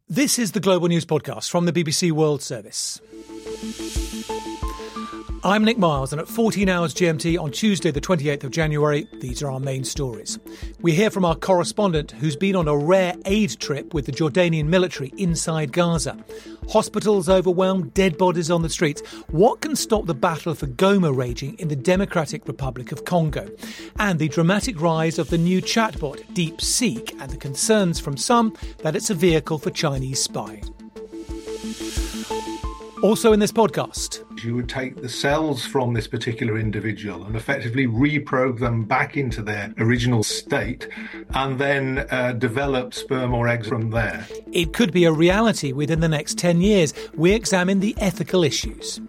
This is the Global News Podcast from the BBC World Service. I'm Nick Miles, and at 14 hours GMT on Tuesday, the 28th of January, these are our main stories. We hear from our correspondent who's been on a rare aid trip with the Jordanian military inside Gaza. Hospitals overwhelmed, dead bodies on the streets. What can stop the battle for Goma raging in the Democratic Republic of Congo? And the dramatic rise of the new chatbot, DeepSeek, and the concerns from some that it's a vehicle for Chinese spying. Also in this podcast, you would take the cells from this particular individual and effectively reprogram them back into their original state and then develop sperm or eggs from there. It could be a reality within the next 10 years. We examine the ethical issues.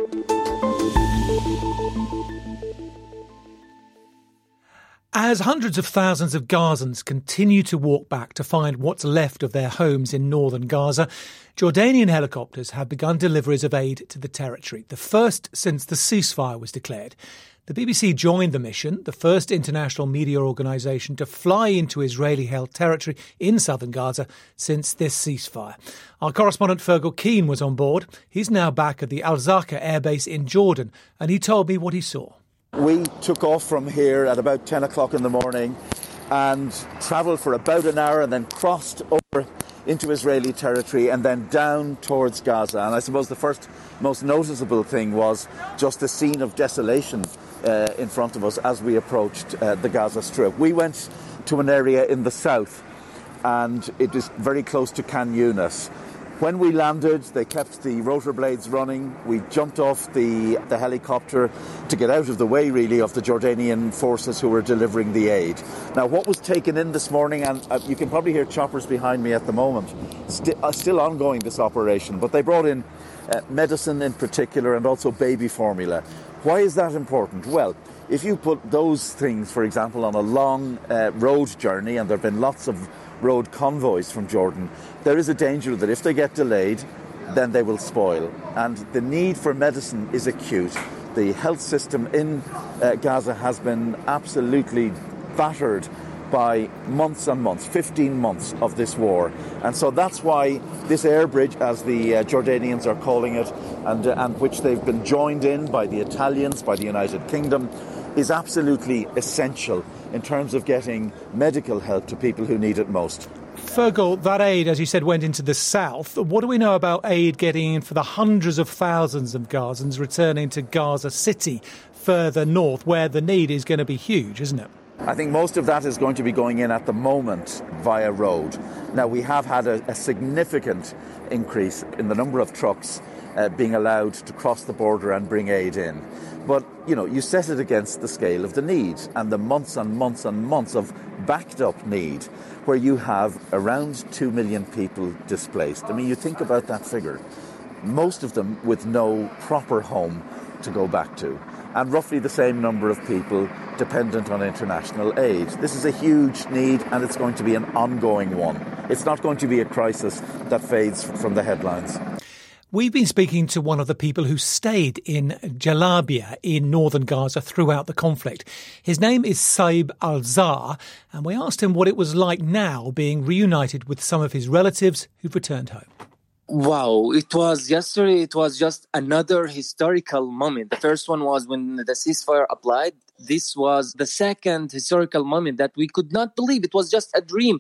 As hundreds of thousands of Gazans continue to walk back to find what's left of their homes in northern Gaza, Jordanian helicopters have begun deliveries of aid to the territory, the first since the ceasefire was declared. The BBC joined the mission, the first international media organisation to fly into Israeli-held territory in southern Gaza since this ceasefire. Our correspondent Fergal Keane was on board. He's now back at the Al-Zaka airbase in Jordan, and he told me what he saw. We took off from here at about 10 o'clock in the morning and travelled for about an hour and then crossed over into Israeli territory and then down towards Gaza. And I suppose the first most noticeable thing was just the scene of desolation in front of us as we approached the Gaza Strip. We went to an area in the south and it is very close to Khan Yunis. When we landed, they kept the rotor blades running. We jumped off the helicopter to get out of the way, really, of the Jordanian forces who were delivering the aid. Now, what was taken in this morning, and you can probably hear choppers behind me at the moment, still ongoing, this operation, but they brought in medicine in particular and also baby formula. Why is that important? Well, if you put those things, for example, on a long road journey, and there have been lots of road convoys from Jordan, there is a danger that if they get delayed, then they will spoil. And the need for medicine is acute. The health system in Gaza has been absolutely battered by months and months, 15 months of this war. And so that's why this air bridge, as the Jordanians are calling it, and which they've been joined in by the Italians, by the United Kingdom, is absolutely essential in terms of getting medical help to people who need it most. Fergal, that aid, as you said, went into the south. What do we know about aid getting in for the hundreds of thousands of Gazans returning to Gaza City further north, where the need is going to be huge, isn't it? I think most of that is going to be going in at the moment via road. Now, we have had a significant increase in the number of trucks being allowed to cross the border and bring aid in. But, you know, you set it against the scale of the need and the months and months and months of backed up need, where you have around 2 million people displaced. I mean, you think about that figure. Most of them with no proper home to go back to, and roughly the same number of people dependent on international aid. This is a huge need, and it's going to be an ongoing one. It's not going to be a crisis that fades from the headlines. We've been speaking to one of the people who stayed in Jalabia in northern Gaza throughout the conflict. His name is Saib Al-Zar, and we asked him what it was like now being reunited with some of his relatives who've returned home. Wow, it was just another historical moment. The first one was when the ceasefire applied. This was the second historical moment that we could not believe. It was just a dream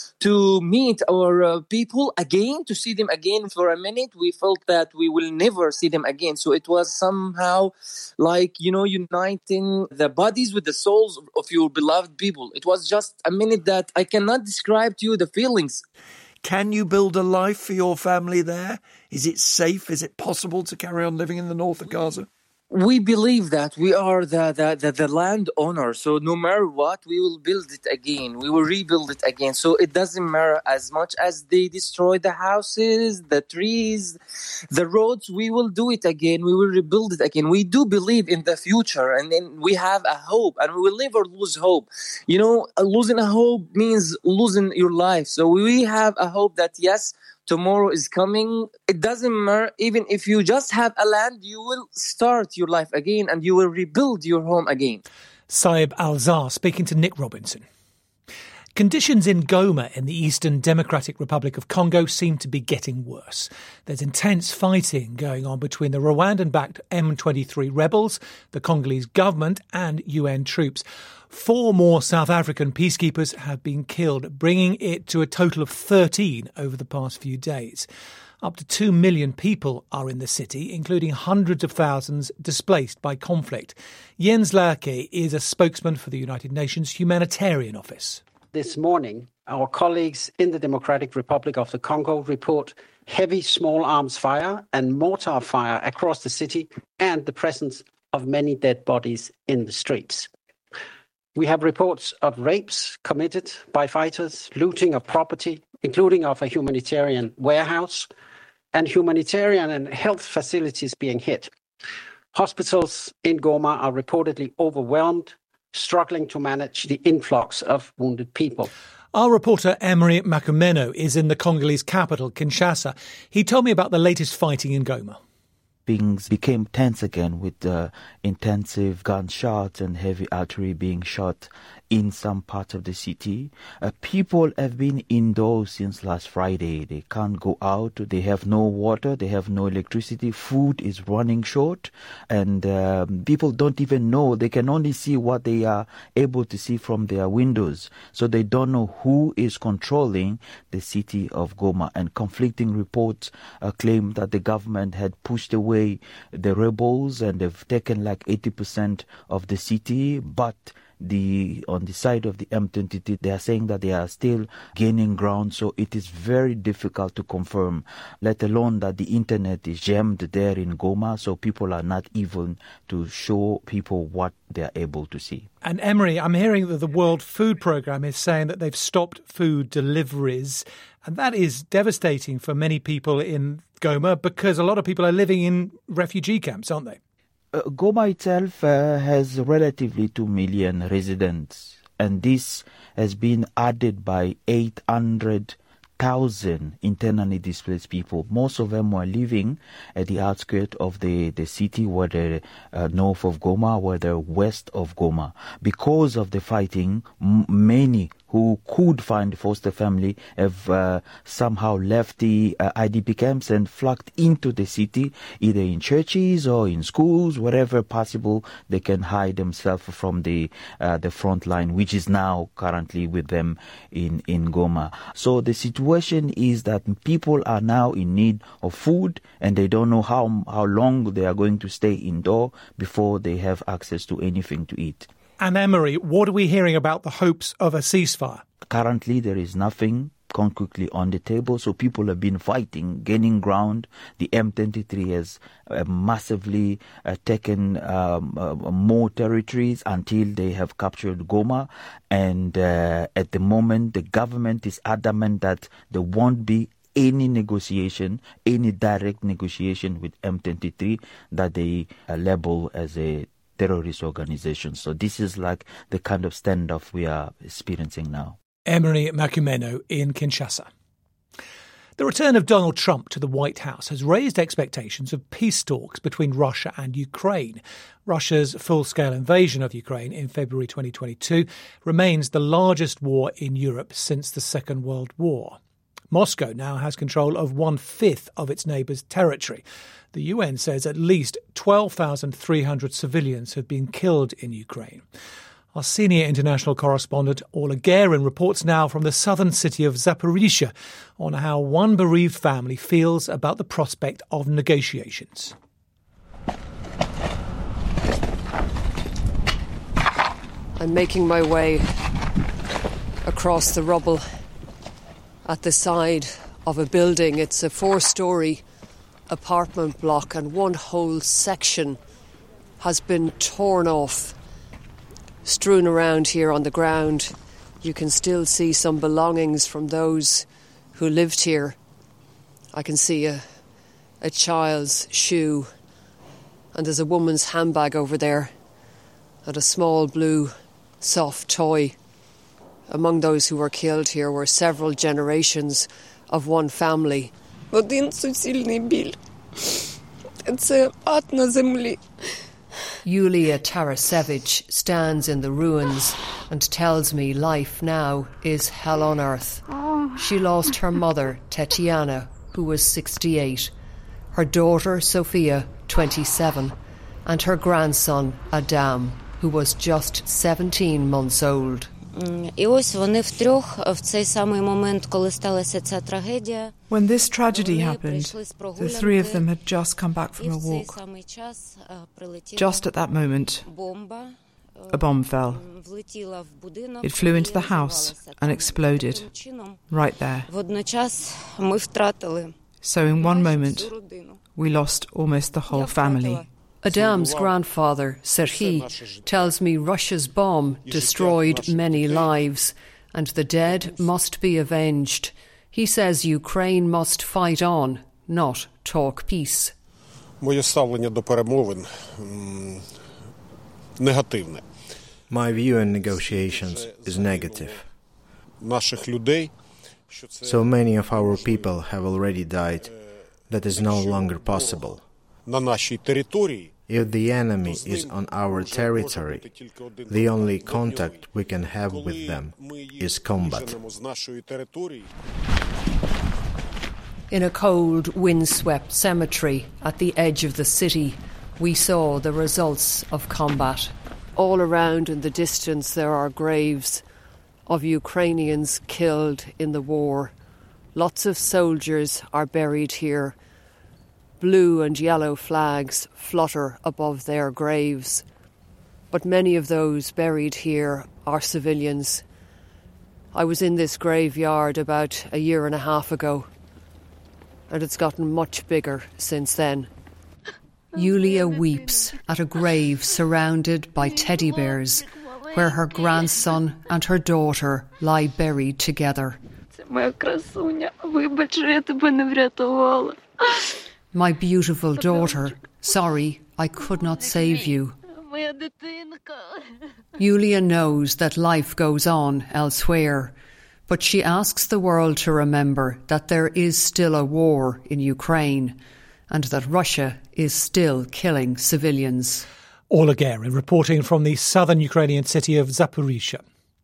to meet our people again, to see them again for a minute. We felt that we will never see them again. So it was somehow like, uniting the bodies with the souls of your beloved people. It was just a minute that I cannot describe to you the feelings. Can you build a life for your family there? Is it safe? Is it possible to carry on living in the north of Gaza? We believe that we are the landowner. So no matter what, we will build it again. We will rebuild it again. So it doesn't matter as much as they destroy the houses, the trees, the roads. We will do it again. We will rebuild it again. We do believe in the future, and then we have a hope, and we will never lose hope. Losing a hope means losing your life. So we have a hope that, yes, tomorrow is coming. It doesn't matter. Even if you just have a land, you will start your life again and you will rebuild your home again. Saib Al-Zar speaking to Nick Robinson. Conditions in Goma in the Eastern Democratic Republic of Congo seem to be getting worse. There's intense fighting going on between the Rwandan-backed M23 rebels, the Congolese government and UN troops. 4 more South African peacekeepers have been killed, bringing it to a total of 13 over the past few days. Up to 2 million people are in the city, including hundreds of thousands displaced by conflict. Jens Laerke is a spokesman for the United Nations Humanitarian Office. This morning, our colleagues in the Democratic Republic of the Congo report heavy small arms fire and mortar fire across the city and the presence of many dead bodies in the streets. We have reports of rapes committed by fighters, looting of property, including of a humanitarian warehouse, and humanitarian and health facilities being hit. Hospitals in Goma are reportedly overwhelmed, struggling to manage the influx of wounded people. Our reporter Emery Makumeno is in the Congolese capital, Kinshasa. He told me about the latest fighting in Goma. Things became tense again with intensive gunshots and heavy artillery being shot in some parts of the city. People have been indoors since last Friday. They can't go out. They have no water. They have no electricity. Food is running short. And people don't even know. They can only see what they are able to see from their windows. So they don't know who is controlling the city of Goma. And conflicting reports claim that the government had pushed away the rebels and they've taken like 80% of the city, but on the side of the M23, they are saying that they are still gaining ground, so it is very difficult to confirm, let alone that the internet is jammed there in Goma, so people are not even to show people what they are able to see. And Emery, I'm hearing that the World Food Programme is saying that they've stopped food deliveries, and that is devastating for many people in Goma because a lot of people are living in refugee camps, aren't they? Goma itself has relatively 2 million residents, and this has been added by 800,000 internally displaced people. Most of them were living at the outskirts of the city, whether north of Goma, whether west of Goma. Because of the fighting, many who could find foster family have somehow left the IDP camps and flocked into the city, either in churches or in schools, wherever possible. They can hide themselves from the front line, which is now currently with them in Goma. So the situation is that people are now in need of food, and they don't know how long they are going to stay indoor before they have access to anything to eat. And Emery, what are we hearing about the hopes of a ceasefire? Currently, there is nothing concretely on the table, so people have been fighting, gaining ground. The M23 has massively taken more territories until they have captured Goma, and at the moment the government is adamant that there won't be any negotiation, any direct negotiation with M23 that they label as a terrorist organization. So this is like the kind of standoff we are experiencing now. Emery Makumeno in Kinshasa. The return of Donald Trump to the White House has raised expectations of peace talks between Russia and Ukraine. Russia's full-scale invasion of Ukraine in February 2022 remains the largest war in Europe since the Second World War. Moscow now has control of 1/5 of its neighbour's territory. The UN says at least 12,300 civilians have been killed in Ukraine. Our senior international correspondent Orla Guerin reports now from the southern city of Zaporizhzhia on how one bereaved family feels about the prospect of negotiations. I'm making my way across the rubble at the side of a building. It's a 4-storey apartment block, and one whole section has been torn off, strewn around here on the ground. You can still see some belongings from those who lived here. I can see a child's shoe, and there's a woman's handbag over there, and a small blue soft toy. Among those who were killed here were several generations of one family. Один суцільний біль. Це ад на землі. Yulia Tarasevich stands in the ruins and tells me life now is hell on earth. She lost her mother, Tetiana, who was 68, her daughter, Sophia, 27, and her grandson, Adam, who was just 17 months old. І ось вони втрьох в цей самий момент, коли сталася ця трагедія. When this tragedy happened, the three of them had just come back from a walk. Just at that moment, a bomb fell. It flew into the house and exploded right there. Водночас ми втратили. So in one moment, we lost almost the whole family. Adam's grandfather, Serhiy, tells me Russia's bomb destroyed many lives and the dead must be avenged. He says Ukraine must fight on, not talk peace. Моє ставлення до перемовин негативне. My view on negotiations is negative. Наших людей, so many of our people have already died. That is no longer possible. На нашій території. If the enemy is on our territory, the only contact we can have with them is combat. In a cold, wind-swept cemetery at the edge of the city, we saw the results of combat. All around in the distance there are graves of Ukrainians killed in the war. Lots of soldiers are buried here. Blue and yellow flags flutter above their graves. But many of those buried here are civilians. I was in this graveyard about a year and a half ago, and it's gotten much bigger since then. Yulia weeps at a grave surrounded by teddy bears, where her grandson and her daughter lie buried together. My beautiful daughter, sorry, I could not save you. Yulia knows that life goes on elsewhere, but she asks the world to remember that there is still a war in Ukraine and that Russia is still killing civilians. Ola Guerin reporting from the southern Ukrainian city of Zaporizhzhia.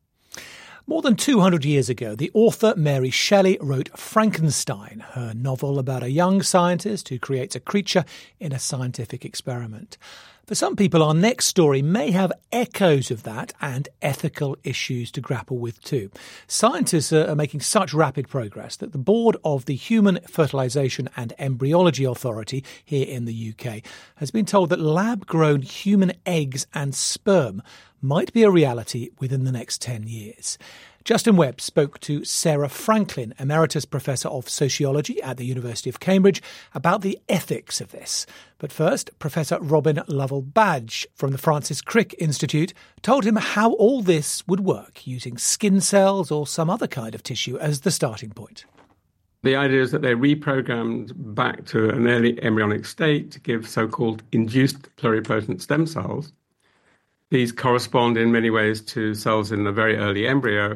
More than 200 years ago, the author Mary Shelley wrote Frankenstein, her novel about a young scientist who creates a creature in a scientific experiment. For some people, our next story may have echoes of that and ethical issues to grapple with too. Scientists are making such rapid progress that the board of the Human Fertilisation and Embryology Authority here in the UK has been told that lab-grown human eggs and sperm might be a reality within the next 10 years. Justin Webb spoke to Sarah Franklin, Emeritus Professor of Sociology at the University of Cambridge, about the ethics of this. But first, Professor Robin Lovell-Badge from the Francis Crick Institute told him how all this would work, using skin cells or some other kind of tissue as the starting point. The idea is that they're reprogrammed back to an early embryonic state to give so-called induced pluripotent stem cells. These correspond in many ways to cells in the very early embryo,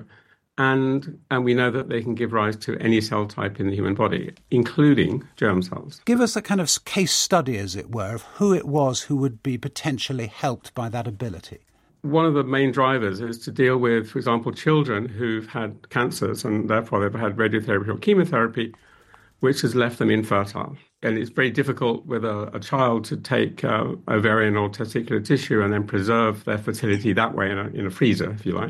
and we know that they can give rise to any cell type in the human body, including germ cells. Give us a kind of case study, as it were, of who it was who would be potentially helped by that ability. One of the main drivers is to deal with, for example, children who've had cancers and therefore they've had radiotherapy or chemotherapy, which has left them infertile. And it's very difficult with a child to take ovarian or testicular tissue and then preserve their fertility that way in a freezer, if you like.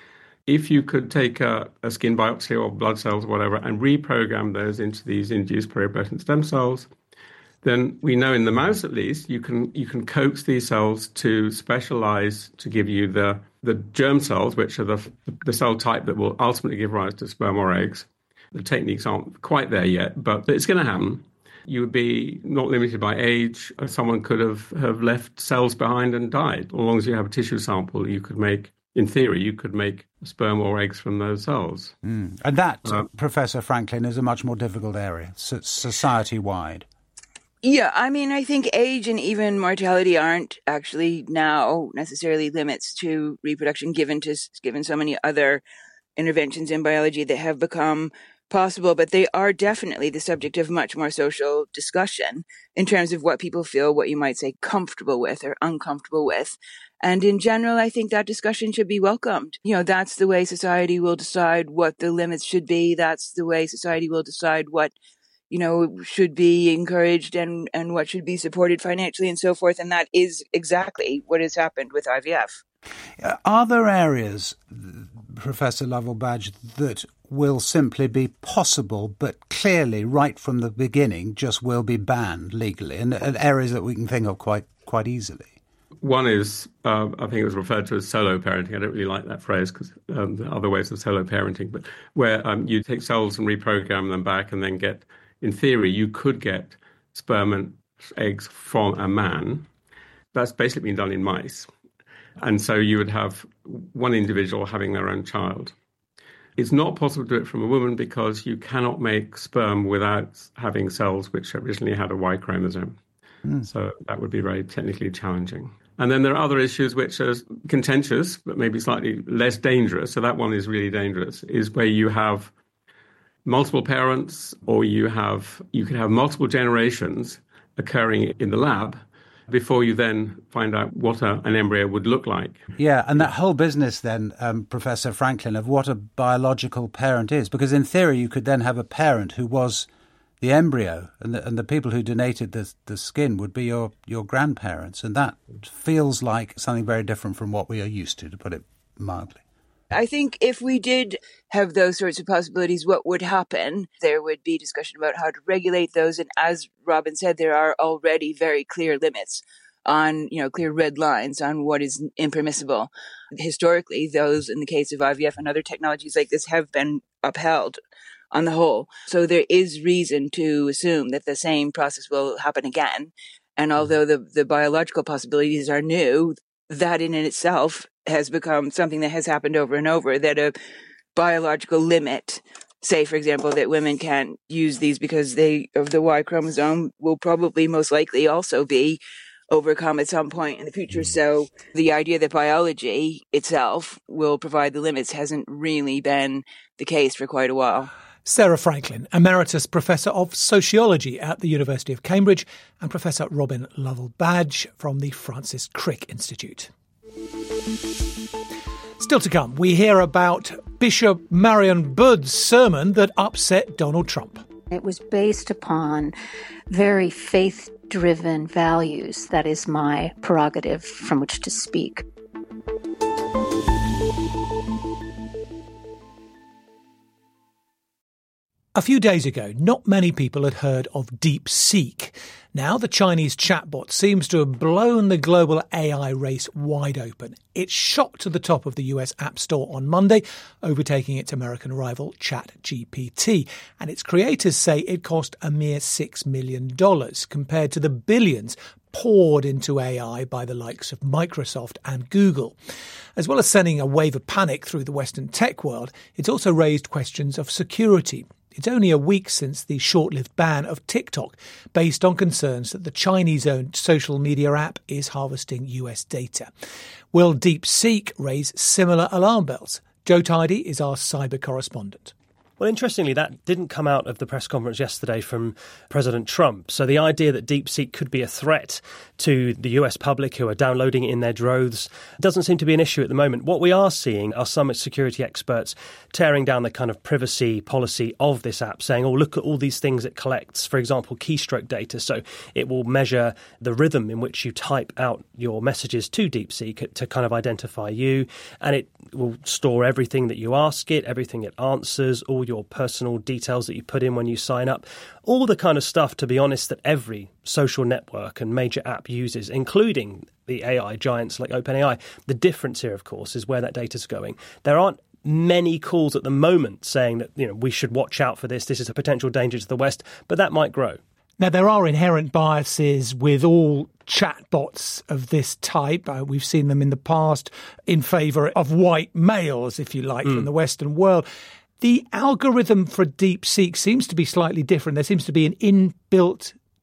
If you could take a skin biopsy or blood cells or whatever and reprogram those into these induced pluripotent stem cells, then we know in the mouse at least you can coax these cells to specialize to give you the germ cells, which are the cell type that will ultimately give rise to sperm or eggs. The techniques aren't quite there yet, but it's going to happen. You would be not limited by age. Someone could have left cells behind and died. As long as you have a tissue sample, you could make, in theory, you could make sperm or eggs from those cells. And that, Professor Franklin, is a much more difficult area, society-wide. Yeah, I mean, I think age and even mortality aren't actually now necessarily limits to reproduction given so many other interventions in biology that have become possible, but they are definitely the subject of much more social discussion in terms of what people feel, what you might say, comfortable with or uncomfortable with. And in general, I think that discussion should be welcomed. That's the way society will decide what the limits should be. That's the way society will decide what, should be encouraged and what should be supported financially and so forth. And that is exactly what has happened with IVF. Are there areas, Professor Lovell-Badge, that will simply be possible, but clearly right from the beginning just will be banned legally, and areas that we can think of quite easily? One is, I think it was referred to as solo parenting. I don't really like that phrase because there are other ways of solo parenting, but where you take cells and reprogram them back and then get, in theory, you could get sperm and eggs from a man. That's basically been done in mice. And so you would have one individual having their own child. It's not possible to do it from a woman because you cannot make sperm without having cells which originally had a Y chromosome. So that would be very technically challenging. And then there are other issues which are contentious, but maybe slightly less dangerous. So that one is really dangerous, is where you have multiple parents or you could have multiple generations occurring in the lab before you then find out what an embryo would look like. Yeah, and that whole business then, Professor Franklin, of what a biological parent is, because in theory you could then have a parent who was the embryo, and the people who donated the skin would be your grandparents, and that feels like something very different from what we are used to put it mildly. I think if we did have those sorts of possibilities, what would happen? There would be discussion about how to regulate those. And as Robin said, there are already very clear limits on, clear red lines on what is impermissible. Historically, those in the case of IVF and other technologies like this have been upheld on the whole. So there is reason to assume that the same process will happen again. And although the biological possibilities are new, that in itself has become something that has happened over and over, that a biological limit, say, for example, that women can't use these because of the Y chromosome, will probably most likely also be overcome at some point in the future. So the idea that biology itself will provide the limits hasn't really been the case for quite a while. Sarah Franklin, Emeritus Professor of Sociology at the University of Cambridge, and Professor Robin Lovell-Badge from the Francis Crick Institute. Still to come, we hear about Bishop Marion Budd's sermon that upset Donald Trump. It was based upon very faith-driven values. That is my prerogative from which to speak. A few days ago, not many people had heard of DeepSeek. Now the Chinese chatbot seems to have blown the global AI race wide open. It shot to the top of the US App Store on Monday, overtaking its American rival ChatGPT. And its creators say it cost a mere $6 million compared to the billions poured into AI by the likes of Microsoft and Google. As well as sending a wave of panic through the Western tech world, it's also raised questions of security. It's only a week since the short-lived ban of TikTok, based on concerns that the Chinese-owned social media app is harvesting US data. Will DeepSeek raise similar alarm bells? Joe Tidy is our cyber correspondent. Well, interestingly, that didn't come out of the press conference yesterday from President Trump. So the idea that DeepSeek could be a threat to the US public who are downloading it in their droves doesn't seem to be an issue at the moment. What we are seeing are some security experts tearing down the kind of privacy policy of this app, saying, oh, look at all these things it collects, for example, keystroke data. So it will measure the rhythm in which you type out your messages to DeepSeek to kind of identify you. And it will store everything that you ask it, everything it answers, all your personal details that you put in when you sign up, all the kind of stuff, to be honest, that every social network and major app uses, including the AI giants like OpenAI. The difference here, of course, is where that data's going. There aren't many calls at the moment saying that, we should watch out for this. This is a potential danger to the West, but that might grow. Now, there are inherent biases with all chatbots of this type. We've seen them in the past in favour of white males, if you like, from the Western world. The algorithm for DeepSeek seems to be slightly different. There seems to be an inbuilt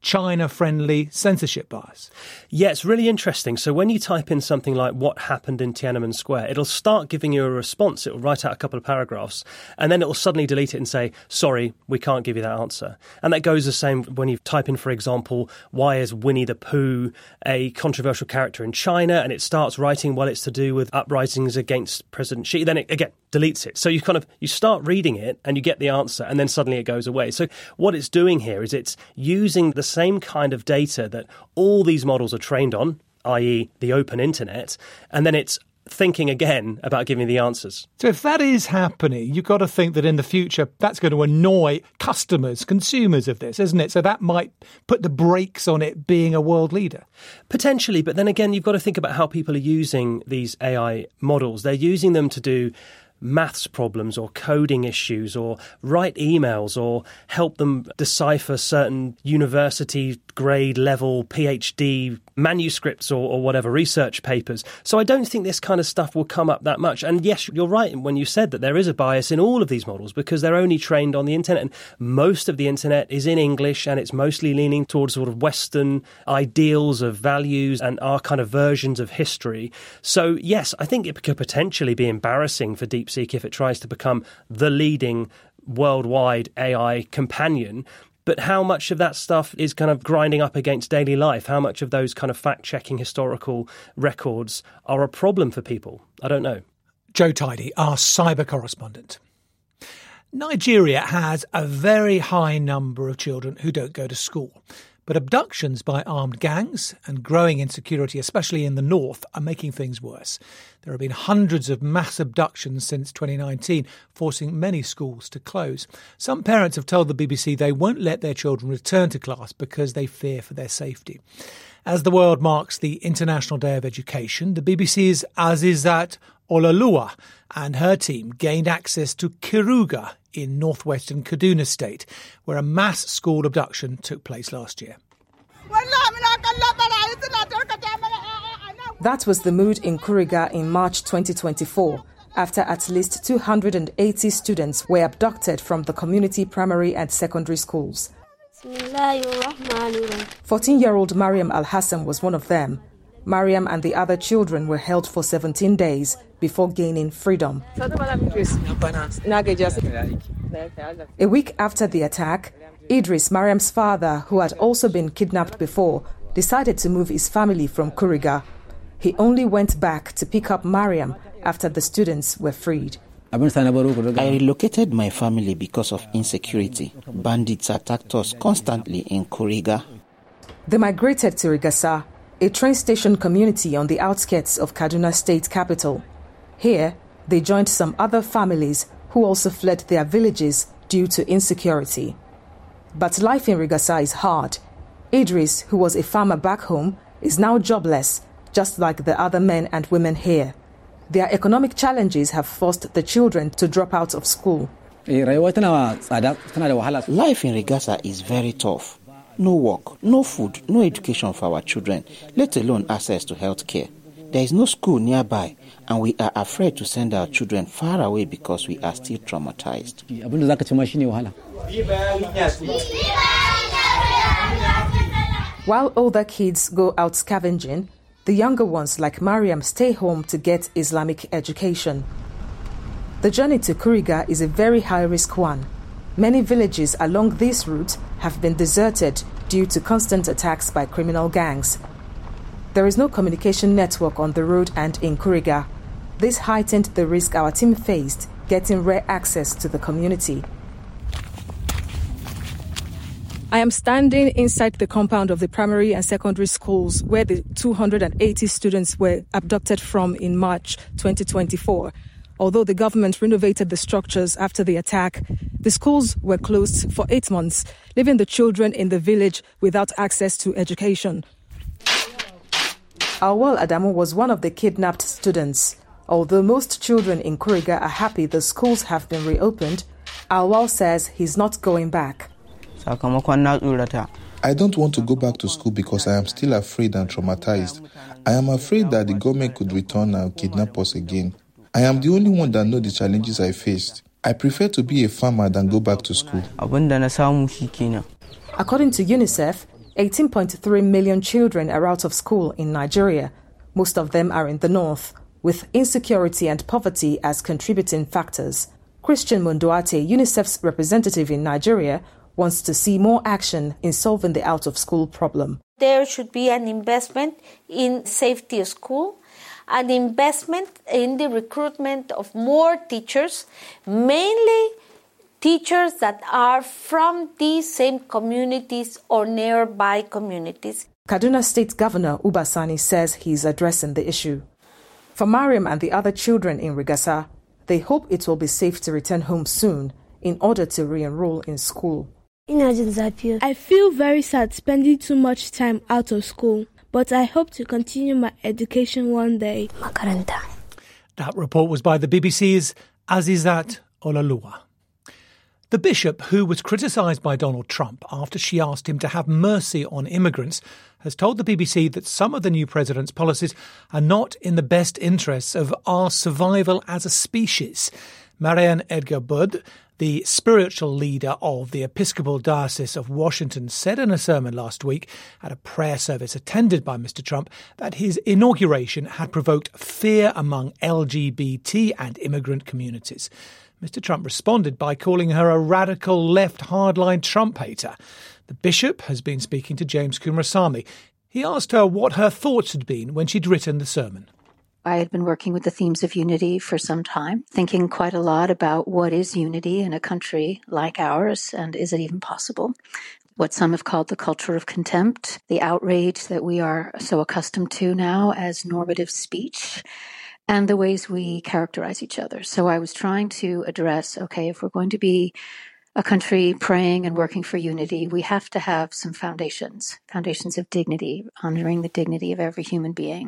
China-friendly censorship bias? Yeah, it's really interesting. So when you type in something like what happened in Tiananmen Square, it'll start giving you a response. It'll write out a couple of paragraphs, and then it'll suddenly delete it and say, sorry, we can't give you that answer. And that goes the same when you type in, for example, why is Winnie the Pooh a controversial character in China? And it starts writing, well, it's to do with uprisings against President Xi. Then it, again, deletes it. So you start reading it and you get the answer, and then suddenly it goes away. So what it's doing here is it's using the same kind of data that all these models are trained on, i.e. the open internet, and then it's thinking again about giving the answers. So if that is happening, you've got to think that in the future that's going to annoy customers, consumers of this, isn't it? So that might put the brakes on it being a world leader. Potentially, but then again, you've got to think about how people are using these AI models. They're using them to do maths problems or coding issues or write emails or help them decipher certain university grade level PhD manuscripts or whatever, research papers. So I don't think this kind of stuff will come up that much. And yes, you're right when you said that there is a bias in all of these models because they're only trained on the internet, and most of the internet is in English, and it's mostly leaning towards sort of Western ideals of values and our kind of versions of history. So yes, I think it could potentially be embarrassing for DeepSeek if it tries to become the leading worldwide AI companion. But how much of that stuff is kind of grinding up against daily life? How much of those kind of fact-checking historical records are a problem for people? I don't know. Joe Tidy, our cyber correspondent. Nigeria has a very high number of children who don't go to school. But abductions by armed gangs and growing insecurity, especially in the north, are making things worse. There have been hundreds of mass abductions since 2019, forcing many schools to close. Some parents have told the BBC they won't let their children return to class because they fear for their safety. As the world marks the International Day of Education, the BBC's Azizat Olalua and her team gained access to Kiruga in northwestern Kaduna State, where a mass school abduction took place last year. That was the mood in Kuriga in March 2024, after at least 280 students were abducted from the community primary and secondary schools. 14-year-old Mariam Al-Hassan was one of them. Mariam and the other children were held for 17 days before gaining freedom. A week after the attack, Idris, Mariam's father, who had also been kidnapped before, decided to move his family from Kuriga. He only went back to pick up Mariam after the students were freed. I relocated my family because of insecurity. Bandits attacked us constantly in Kuriga. They migrated to Rigasa, a train station community on the outskirts of Kaduna State capital. Here, they joined some other families who also fled their villages due to insecurity. But life in Rigasa is hard. Idris, who was a farmer back home, is now jobless, just like the other men and women here. Their economic challenges have forced the children to drop out of school. Life in Rigasa is very tough. No work, no food, no education for our children, let alone access to health care. There is no school nearby, and we are afraid to send our children far away because we are still traumatized. While older kids go out scavenging, the younger ones like Mariam stay home to get Islamic education. The journey to Kuriga is a very high-risk one. Many villages along this route have been deserted due to constant attacks by criminal gangs. There is no communication network on the road and in Kuriga. This heightened the risk our team faced getting rare access to the community. I am standing inside the compound of the primary and secondary schools where the 280 students were abducted from in March 2024. Although the government renovated the structures after the attack, the schools were closed for 8 months, leaving the children in the village without access to education. Awal Adamu was one of the kidnapped students. Although most children in Kuriga are happy the schools have been reopened, Awal says he's not going back. I don't want to go back to school because I am still afraid and traumatized. I am afraid that the government could return and kidnap us again. I am the only one that knows the challenges I faced. I prefer to be a farmer than go back to school. According to UNICEF, 18.3 million children are out of school in Nigeria. Most of them are in the north, with insecurity and poverty as contributing factors. Christian Munduate, UNICEF's representative in Nigeria, wants to see more action in solving the out-of-school problem. There should be an investment in safety of school, an investment in the recruitment of more teachers, mainly teachers that are from these same communities or nearby communities. Kaduna State Governor Uba Sani says he's addressing the issue. For Mariam and the other children in Rigasa, they hope it will be safe to return home soon in order to re-enroll in school. I feel very sad spending too much time out of school, but I hope to continue my education one day. That report was by the BBC's Azizat Olalua. The bishop, who was criticised by Donald Trump after she asked him to have mercy on immigrants, has told the BBC that some of the new president's policies are not in the best interests of our survival as a species. Marianne Edgar Budd, the spiritual leader of the Episcopal Diocese of Washington, said in a sermon last week at a prayer service attended by Mr. Trump that his inauguration had provoked fear among LGBT and immigrant communities. Mr. Trump responded by calling her a radical left hardline Trump hater. The bishop has been speaking to James Coomarasamy. He asked her what her thoughts had been when she'd written the sermon. I had been working with the themes of unity for some time, thinking quite a lot about what is unity in a country like ours, and is it even possible? What some have called the culture of contempt, the outrage that we are so accustomed to now as normative speech, and the ways we characterize each other. So I was trying to address, okay, if we're going to be a country praying and working for unity, we have to have some foundations of dignity, honoring the dignity of every human being,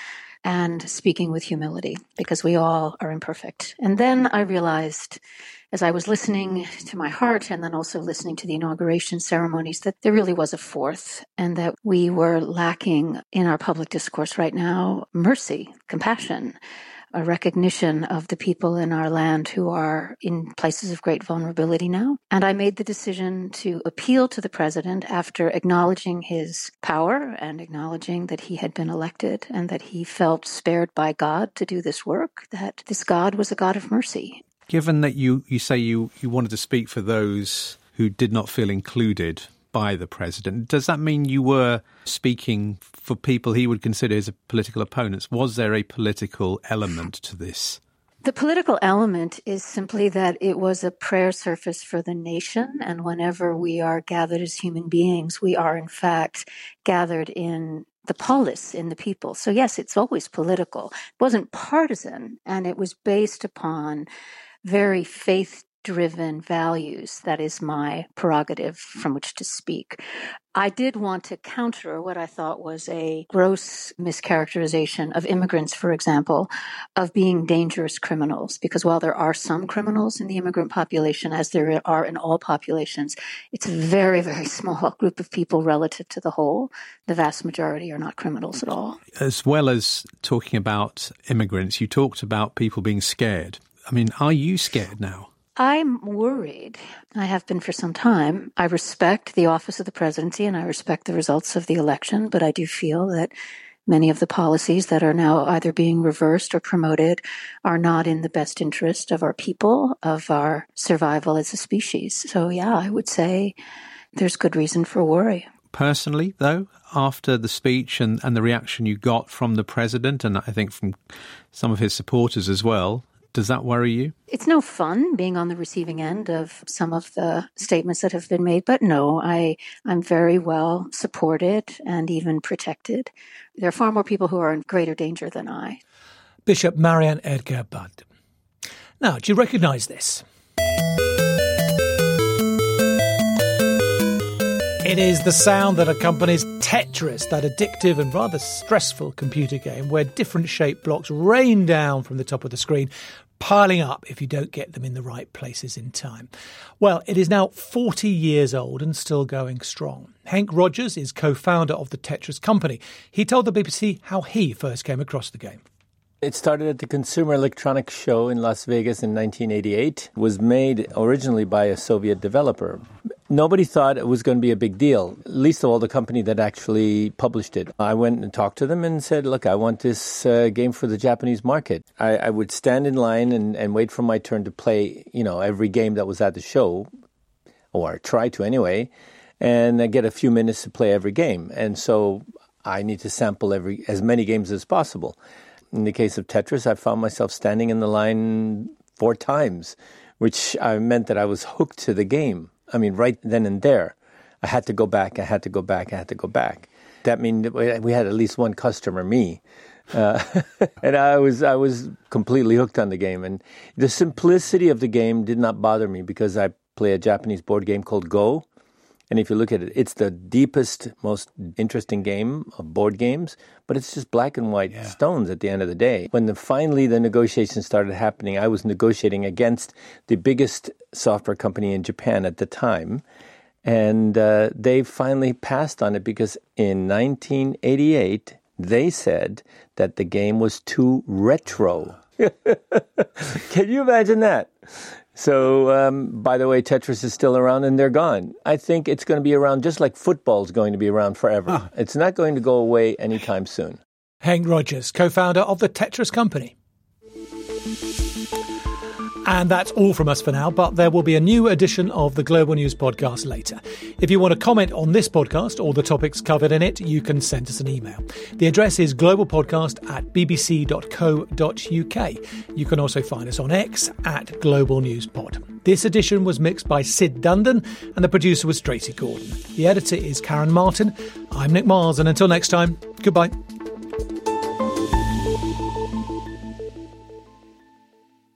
and speaking with humility, because we all are imperfect. And then I realized, as I was listening to my heart and then also listening to the inauguration ceremonies, that there really was a fourth, and that we were lacking in our public discourse right now mercy, compassion, a recognition of the people in our land who are in places of great vulnerability now. And I made the decision to appeal to the president after acknowledging his power and acknowledging that he had been elected and that he felt spared by God to do this work, that this God was a God of mercy. Given that you say you wanted to speak for those who did not feel included by the president, does that mean you were speaking for people he would consider as political opponents? Was there a political element to this? The political element is simply that it was a prayer service for the nation, and whenever we are gathered as human beings, we are in fact gathered in the polis, in the people. So yes, it's always political. It wasn't partisan, and it was based upon very faith-driven values. That is my prerogative from which to speak. I did want to counter what I thought was a gross mischaracterization of immigrants, for example, of being dangerous criminals. Because while there are some criminals in the immigrant population, as there are in all populations, it's a very, very small group of people relative to the whole. The vast majority are not criminals at all. As well as talking about immigrants, you talked about people being scared. I mean, are you scared now? I'm worried. I have been for some time. I respect the office of the presidency and I respect the results of the election, but I do feel that many of the policies that are now either being reversed or promoted are not in the best interest of our people, of our survival as a species. So yeah, I would say there's good reason for worry. Personally, though, after the speech and the reaction you got from the president, and I think from some of his supporters as well, does that worry you? It's no fun being on the receiving end of some of the statements that have been made, but no, I'm very well supported and even protected. There are far more people who are in greater danger than I. Bishop Marianne Edgar Budd. Now, do you recognise this? It is the sound that accompanies Tetris, that addictive and rather stressful computer game where different shaped blocks rain down from the top of the screen, piling up if you don't get them in the right places in time. Well, it is now 40 years old and still going strong. Henk Rogers is co-founder of the Tetris company. He told the BBC how he first came across the game. It started at the Consumer Electronics Show in Las Vegas in 1988. It was made originally by a Soviet developer. Nobody thought it was going to be a big deal, least of all the company that actually published it. I went and talked to them and said, look, I want this game for the Japanese market. I would stand in line and wait for my turn to play, every game that was at the show, or try to anyway, and I get a few minutes to play every game. And so I need to sample as many games as possible. In the case of Tetris, I found myself standing in the line 4 times, which meant that I was hooked to the game. I mean, right then and there, I had to go back. That means we had at least one customer, me. And I was completely hooked on the game. And the simplicity of the game did not bother me because I play a Japanese board game called Go. And if you look at it, it's the deepest, most interesting game of board games, but it's just black and white stones at the end of the day. When finally the negotiations started happening, I was negotiating against the biggest software company in Japan at the time, and they finally passed on it because in 1988, they said that the game was too retro. Can you imagine that? So, by the way, Tetris is still around and they're gone. I think it's going to be around just like football's going to be around forever. It's not going to go away anytime soon. Henk Rogers, co-founder of the Tetris Company. And that's all from us for now, but there will be a new edition of the Global News Podcast later. If you want to comment on this podcast or the topics covered in it, you can send us an email. The address is globalpodcast@bbc.co.uk. You can also find us on X @GlobalNewsPod. This edition was mixed by Sid Dundon and the producer was Tracy Gordon. The editor is Karen Martin. I'm Nick Miles, and until next time, goodbye.